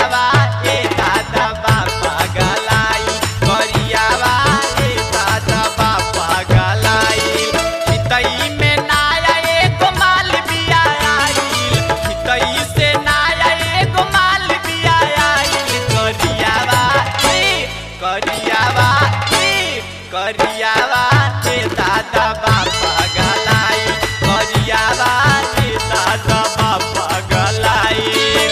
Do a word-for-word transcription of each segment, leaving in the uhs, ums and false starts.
करियावा ए दादा बापा गलाई करियावा ए दादा बापा गलाई हितई में नाया एगो माल बिया आइल हितई से नाया एगो माल बिया आइल करियावा ए करियावा ए करियावा ए दादा बापा गलाई करियावा ए दादा बापा गलाई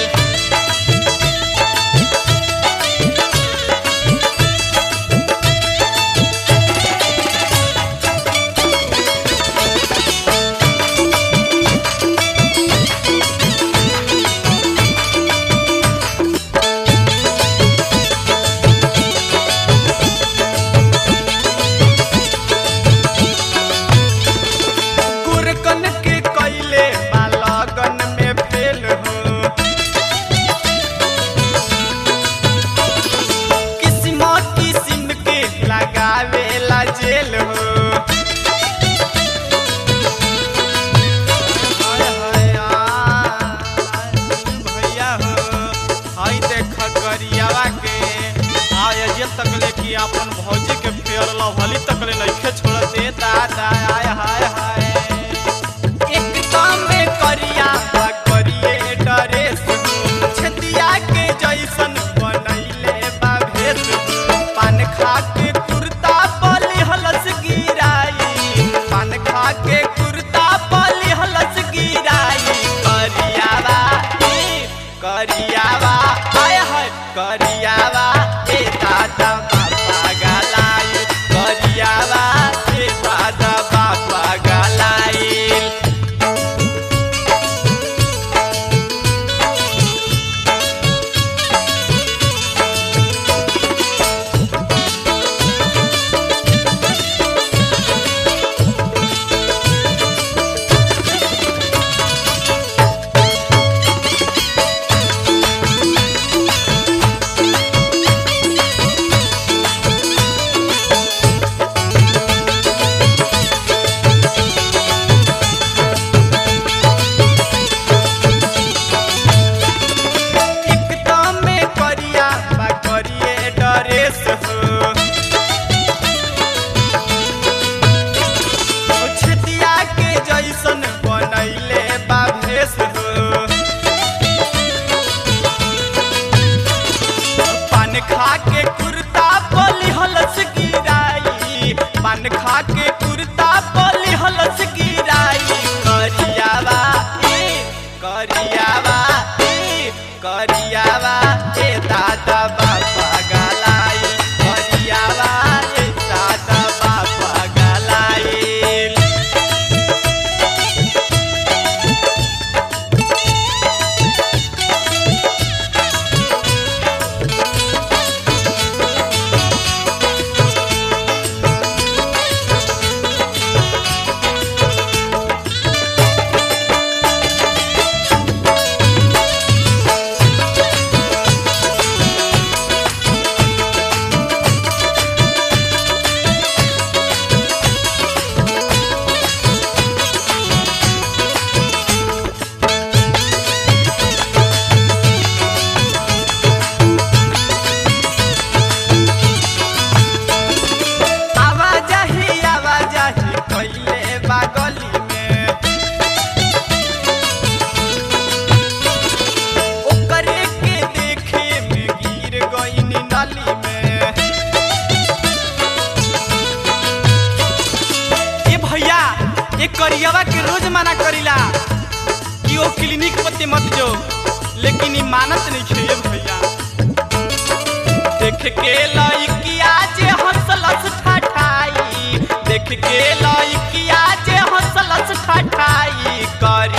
गुरकन के कैले बालगन में फेल हो किस्म किस्म के लगावेला जेल हो हाय हाय आ, भैया हो हाय देख करियावा के आय जे तकले कि अपन भौजी के फेर लवली तकले नइखे छोड़ते दादा आय हाय हाय एकदम करिया करिए डरेस छतिया के जैसन बनैले बा भेस पान खा के कुर्ता पली हलस गिराई पान खा के कुर्ता पली हलस गिराई करियावा ए करियावा हाय हाय करियावा ए दादा बापा गलाई करियावा ए दादा बापा गलाई एकदम करिया बा करिए डरेस हो छतिया के जैसन बनैले बा भेस हो पान खा के कुर्ता पली हलस गिराई पान खा के कुर्ता पली हलस गिराई करियावा ए करियावा ए करियावा ए दादा बापा गलाई करियावा ए दादा बापा गलाई आवाजाही आवाजाही कैले बा गली में ओकरे के देखे में गिर गईनी नाली में ए भैया ए करियावा के रोज मना करिला कि ओ क्लिनिक पते मत जो लेकिन ई मानत नहीं खे भैया देख के लइकिया जे हंसलस ठाठाई देख के लइकिया जे हंसलस ठाठाई करी